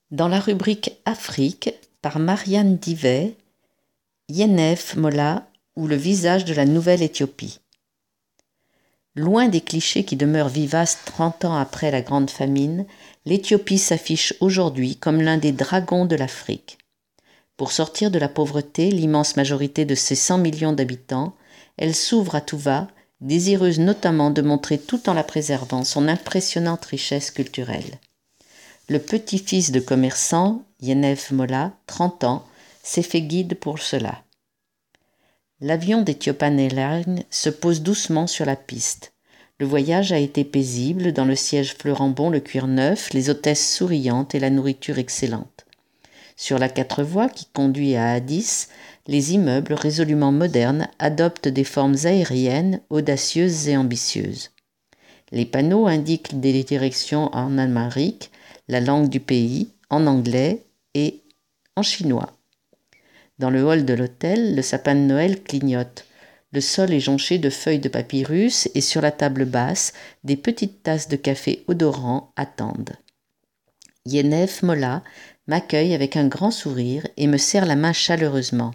Dans la rubrique Afrique, par Marianne Divet, Yenef Molla ou le visage de la Nouvelle-Éthiopie. Loin des clichés qui demeurent vivaces 30 ans après la Grande Famine, l'Éthiopie s'affiche aujourd'hui comme l'un des dragons de l'Afrique. Pour sortir de la pauvreté, l'immense majorité de ses 100 millions d'habitants, elle s'ouvre à tout va, désireuse notamment de montrer tout en la préservant son impressionnante richesse culturelle. Le petit-fils de commerçant, Yenef Molla, 30 ans, s'est fait guide pour cela. L'avion d'Ethiopian Airlines se pose doucement sur la piste. Le voyage a été paisible, dans le siège fleurambon, le cuir neuf, les hôtesses souriantes et la nourriture excellente. Sur la 4 voies qui conduit à Addis, les immeubles résolument modernes adoptent des formes aériennes, audacieuses et ambitieuses. Les panneaux indiquent des directions en amharique, la langue du pays, en anglais et en chinois. Dans le hall de l'hôtel, le sapin de Noël clignote. Le sol est jonché de feuilles de papyrus et sur la table basse, des petites tasses de café odorant attendent. Yenef Molla m'accueille avec un grand sourire et me serre la main chaleureusement.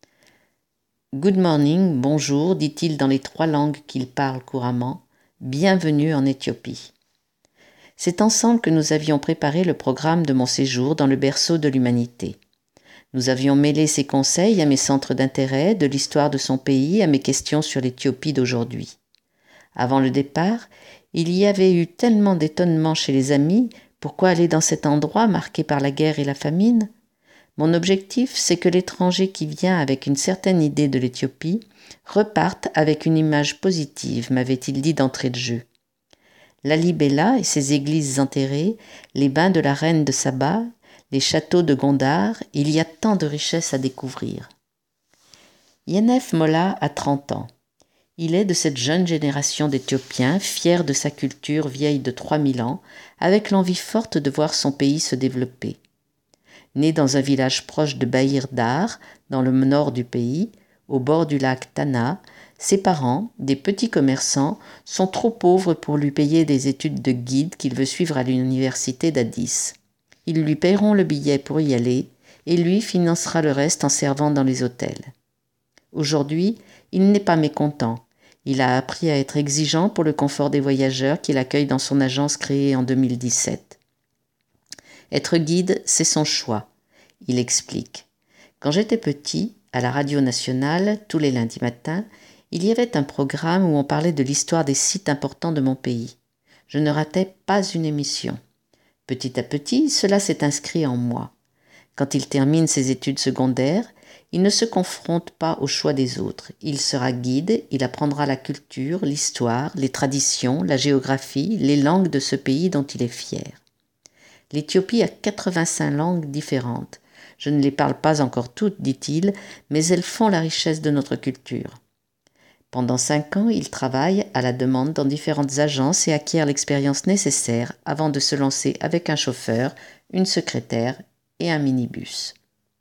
« Good morning, bonjour », dit-il dans les 3 langues qu'il parle couramment. « Bienvenue en Éthiopie ». C'est ensemble que nous avions préparé le programme de mon séjour dans le berceau de l'humanité. Nous avions mêlé ses conseils à mes centres d'intérêt, de l'histoire de son pays à mes questions sur l'Éthiopie d'aujourd'hui. Avant le départ, il y avait eu tellement d'étonnement chez les amis. Pourquoi aller dans cet endroit marqué par la guerre et la famine ? Mon objectif, c'est que l'étranger qui vient avec une certaine idée de l'Éthiopie reparte avec une image positive, m'avait-il dit d'entrée de jeu. Lalibela et ses églises enterrées, les bains de la reine de Saba, les châteaux de Gondar, il y a tant de richesses à découvrir. Yenef Molla a 30 ans. Il est de cette jeune génération d'Éthiopiens, fiers de sa culture vieille de 3000 ans, avec l'envie forte de voir son pays se développer. Né dans un village proche de Bahir Dar, dans le nord du pays, au bord du lac Tana, ses parents, des petits commerçants, sont trop pauvres pour lui payer des études de guide qu'il veut suivre à l'université d'Addis. Ils lui paieront le billet pour y aller et lui financera le reste en servant dans les hôtels. Aujourd'hui, il n'est pas mécontent. Il a appris à être exigeant pour le confort des voyageurs qu'il accueille dans son agence créée en 2017. Être guide, c'est son choix. Il explique. Quand j'étais petit, à la radio nationale, tous les lundis matins, il y avait un programme où on parlait de l'histoire des sites importants de mon pays. Je ne ratais pas une émission. Petit à petit, cela s'est inscrit en moi. Quand il termine ses études secondaires, il ne se confronte pas au choix des autres. Il sera guide, il apprendra la culture, l'histoire, les traditions, la géographie, les langues de ce pays dont il est fier. L'Éthiopie a 85 langues différentes. Je ne les parle pas encore toutes, dit-il, mais elles font la richesse de notre culture. Pendant 5 ans, il travaille à la demande dans différentes agences et acquiert l'expérience nécessaire avant de se lancer avec un chauffeur, une secrétaire et un minibus.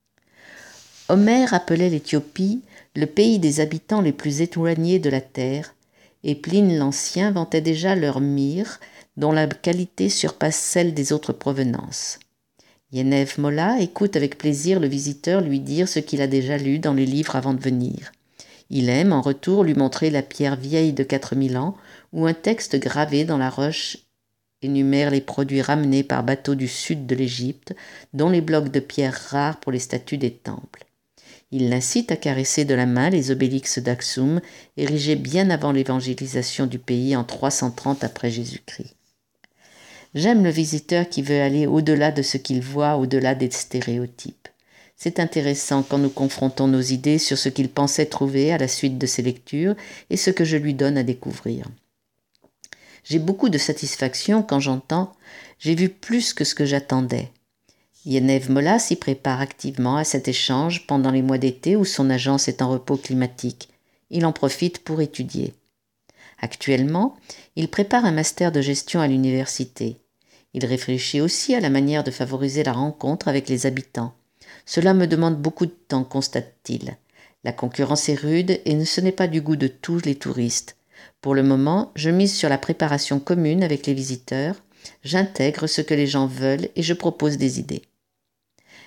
Homère appelait l'Éthiopie le pays des habitants les plus éloignés de la terre, et Pline l'Ancien vantait déjà leur myrrhe, dont la qualité surpasse celle des autres provenances. Yenef Molla écoute avec plaisir le visiteur lui dire ce qu'il a déjà lu dans les livres avant de venir. Il aime en retour lui montrer la pierre vieille de 4000 ans ou un texte gravé dans la roche énumère les produits ramenés par bateau du sud de l'Égypte, dont les blocs de pierre rares pour les statues des temples. Il l'incite à caresser de la main les obélixes d'Aksum, érigés bien avant l'évangélisation du pays en 330 après Jésus-Christ. J'aime le visiteur qui veut aller au-delà de ce qu'il voit, au-delà des stéréotypes. C'est intéressant quand nous confrontons nos idées sur ce qu'il pensait trouver à la suite de ses lectures et ce que je lui donne à découvrir. J'ai beaucoup de satisfaction quand j'entends « j'ai vu plus que ce que j'attendais ». Yenef Molla s'y prépare activement à cet échange pendant les mois d'été où son agence est en repos climatique. Il en profite pour étudier. Actuellement, il prépare un master de gestion à l'université. Il réfléchit aussi à la manière de favoriser la rencontre avec les habitants. Cela me demande beaucoup de temps, constate-t-il. La concurrence est rude et ce n'est pas du goût de tous les touristes. Pour le moment, je mise sur la préparation commune avec les visiteurs, j'intègre ce que les gens veulent et je propose des idées.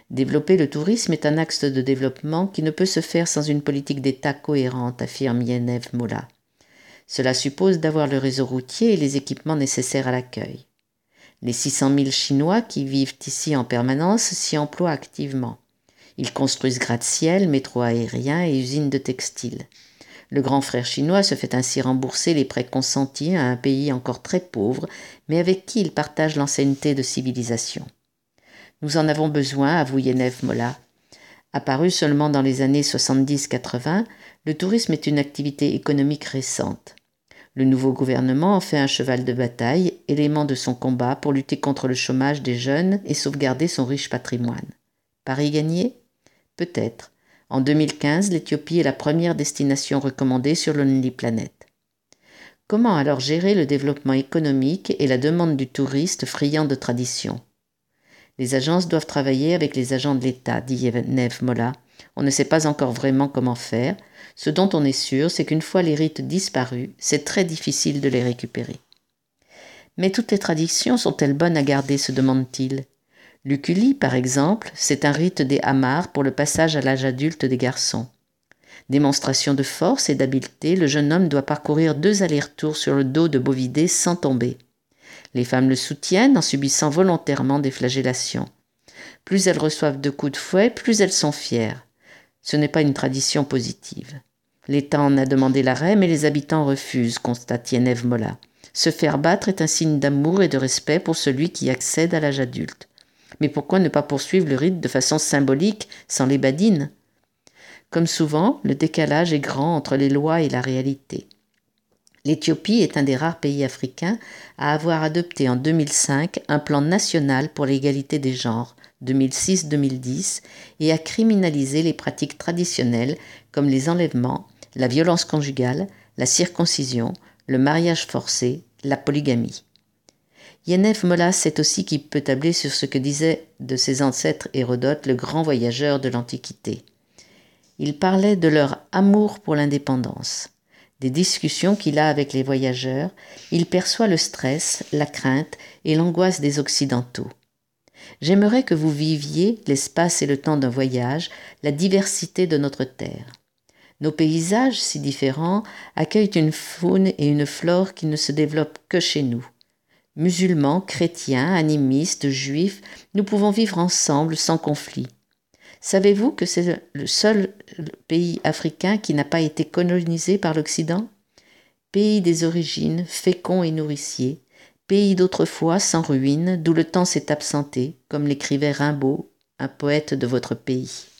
Développer le tourisme est un axe de développement qui ne peut se faire sans une politique d'État cohérente, affirme Yenev Molla. Cela suppose d'avoir le réseau routier et les équipements nécessaires à l'accueil. Les 600 000 Chinois qui vivent ici en permanence s'y emploient activement. Ils construisent gratte-ciel, métro aérien et usines de textiles. Le grand frère chinois se fait ainsi rembourser les prêts consentis à un pays encore très pauvre, mais avec qui il partage l'ancienneté de civilisation. Nous en avons besoin, avoue Yenev Molla. Apparu seulement dans les années 70-80, le tourisme est une activité économique récente. Le nouveau gouvernement en fait un cheval de bataille, élément de son combat pour lutter contre le chômage des jeunes et sauvegarder son riche patrimoine. Paris gagné ? Peut-être. En 2015, l'Éthiopie est la première destination recommandée sur Lonely Planet. Comment alors gérer le développement économique et la demande du touriste friand de tradition ? Les agences doivent travailler avec les agents de l'État, dit Yenev Molla. On ne sait pas encore vraiment comment faire. Ce dont on est sûr, c'est qu'une fois les rites disparus, c'est très difficile de les récupérer. Mais toutes les traditions sont-elles bonnes à garder, se demande-t-il. L'ukuli, par exemple, c'est un rite des Amars pour le passage à l'âge adulte des garçons. Démonstration de force et d'habileté, le jeune homme doit parcourir 2 allers-retours sur le dos de bovidés sans tomber. Les femmes le soutiennent en subissant volontairement des flagellations. Plus elles reçoivent de coups de fouet, plus elles sont fières. Ce n'est pas une tradition positive. L'État en a demandé l'arrêt, mais les habitants refusent, constate Yenev Molla. Se faire battre est un signe d'amour et de respect pour celui qui accède à l'âge adulte. Mais pourquoi ne pas poursuivre le rite de façon symbolique, sans les badines ? Comme souvent, le décalage est grand entre les lois et la réalité. L'Éthiopie est un des rares pays africains à avoir adopté en 2005 un plan national pour l'égalité des genres, 2006-2010, et à criminaliser les pratiques traditionnelles comme les enlèvements, la violence conjugale, la circoncision, le mariage forcé, la polygamie. Yenev Molla sait aussi qu'il peut tabler sur ce que disait de ses ancêtres Hérodote, le grand voyageur de l'Antiquité. Il parlait de leur amour pour l'indépendance. Des discussions qu'il a avec les voyageurs, il perçoit le stress, la crainte et l'angoisse des Occidentaux. J'aimerais que vous viviez l'espace et le temps d'un voyage, la diversité de notre terre. Nos paysages, si différents, accueillent une faune et une flore qui ne se développent que chez nous. Musulmans, chrétiens, animistes, juifs, nous pouvons vivre ensemble sans conflit. Savez-vous que c'est le seul pays africain qui n'a pas été colonisé par l'Occident ? Pays des origines, fécond et nourricier, pays d'autrefois sans ruines, d'où le temps s'est absenté, comme l'écrivait Rimbaud, un poète de votre pays.